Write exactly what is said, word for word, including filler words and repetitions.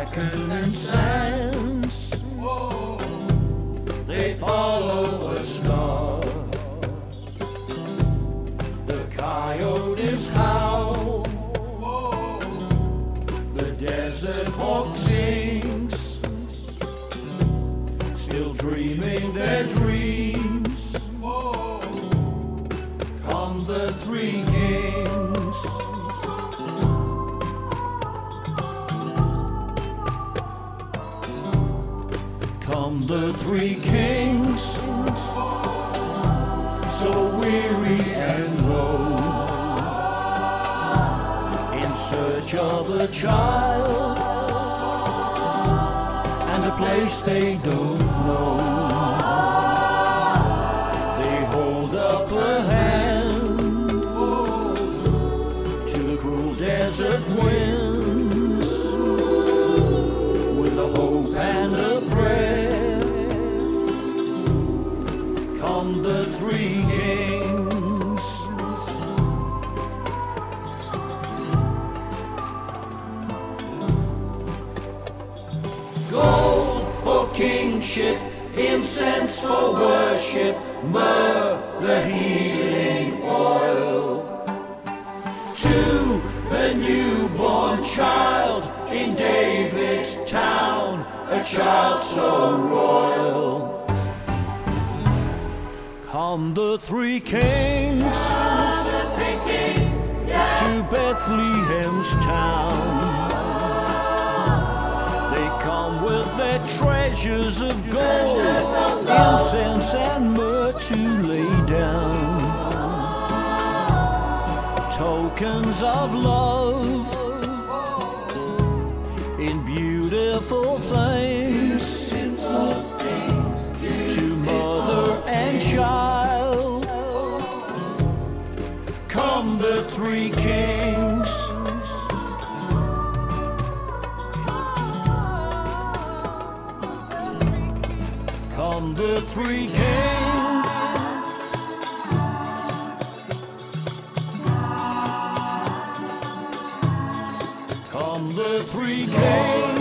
frankincense. They follow a star. The coyotes howl. The desert hawk sings, still dreaming their dreams. Come the three kings. Come the three kings, so weary and low, in search of a child and a place they don't know. They hold up a hand to the cruel desert winds with a hope and a prayer. Come the three kings. Gold for kingship, incense for worship, myrrh the healing oil. To the newborn child in David's town, a child so royal. Come the three kings, Come the three kings, yeah. to Bethlehem's town. They come with their treasures of gold, Treasures of gold. incense and myrrh to lay down. Tokens of love in beautiful things, to mother and child. Come the three kings. Come the three kings. Come the three kings.